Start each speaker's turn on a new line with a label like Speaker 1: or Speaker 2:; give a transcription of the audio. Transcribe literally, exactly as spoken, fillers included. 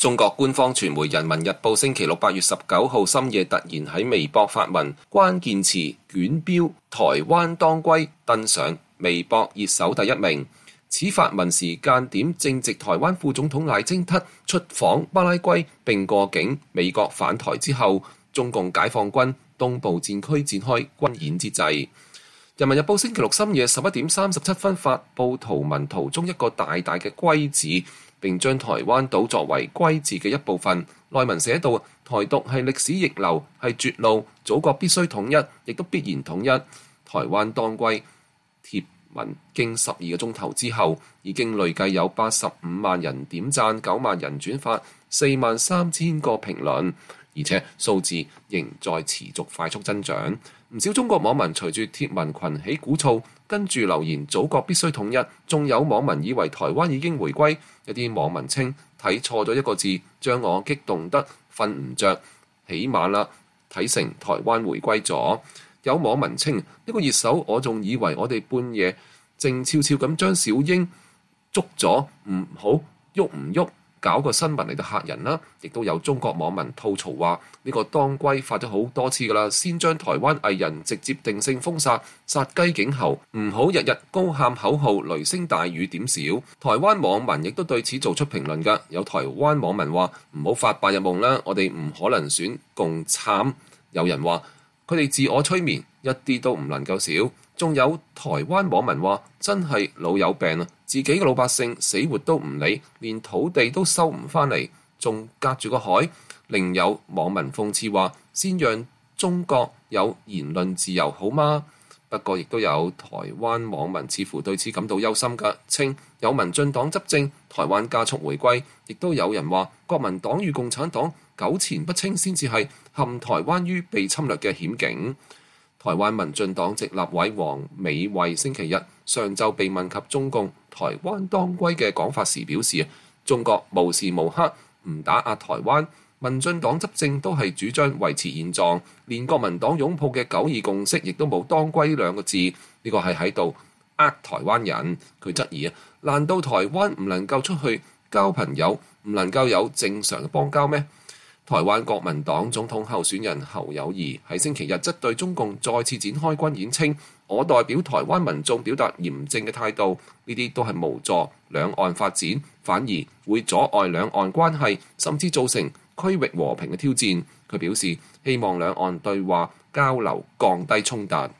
Speaker 1: 中國官方傳媒《人民日報》星期六八月十九號深夜突然喺微博發文，關鍵詞卷標台灣當歸登上微博熱搜第一名。此發文時間點正值台灣副總統賴清德出訪巴拉圭並過境美國返台之後，中共解放軍東部戰區展開軍演之際。《人民日報》星期六深夜十一點三十七分發布圖文，圖中一個大大嘅歸字，並將台灣島作為歸字嘅一部分。內文寫道：台獨係歷史逆流，係絕路，祖國必須統一，亦都必然統一。台灣當歸貼文經十二個鐘頭之後，已經累計有八十五萬人點讚、九萬人轉發、四萬三千個評論，而且數字仍在持續快速增長。唔少中國網民隨住貼文群起鼓噪，跟住留言祖國必須統一。仲有網民以為台灣已經回歸，有啲網民稱睇錯咗一個字，將我激動得瞓唔着，起碼啦睇成台灣回歸咗。有網民稱呢個熱搜，我仲以為我哋半夜靜悄悄咁將小英捉咗，唔好喐唔喐，搞個新聞嚟到嚇人啦。亦都有中國網民吐槽話：呢個當歸發咗好多次噶啦，先將台灣藝人直接定性封殺，殺雞儆猴，唔好日日高喊口號，雷聲大雨點小。台灣網民亦都對此做出評論噶，有台灣網民話：唔好發白日夢啦，我哋唔可能選共產。有人話：佢哋自我催眠，一啲都唔能夠少。仲有台灣網民話：真係老有病啊！自己嘅老百姓死活都唔理，連土地都收唔返嚟，仲隔住個海。另有網民諷刺話：先讓中國有言論自由好嗎？不過亦都有台灣網民似乎對此感到憂心嘅，稱有民進黨執政，台灣加速回歸。亦都有人話國民黨與共產黨糾纏不清，先至係陷台灣於被侵略嘅險境。台灣民進黨籍立委黃美惠星期日上晝被問及中共台灣當歸嘅講法時表示：中國無時無刻唔打壓台灣，民進黨執政都係主張維持現狀，連國民黨擁抱嘅九二共識亦都冇當歸兩個字，呢個係喺度呃台灣人。佢質疑啊，難道台灣唔能夠出去交朋友，唔能夠有正常嘅邦交咩？台灣國民黨總統候選人侯友宜喺星期日則對中共再次展開軍演，稱我代表台灣民眾表達嚴正嘅態度，呢啲都係無助兩岸發展，反而會阻礙兩岸關係，甚至造成區域和平嘅挑戰。佢表示希望兩岸對話交流，降低衝突。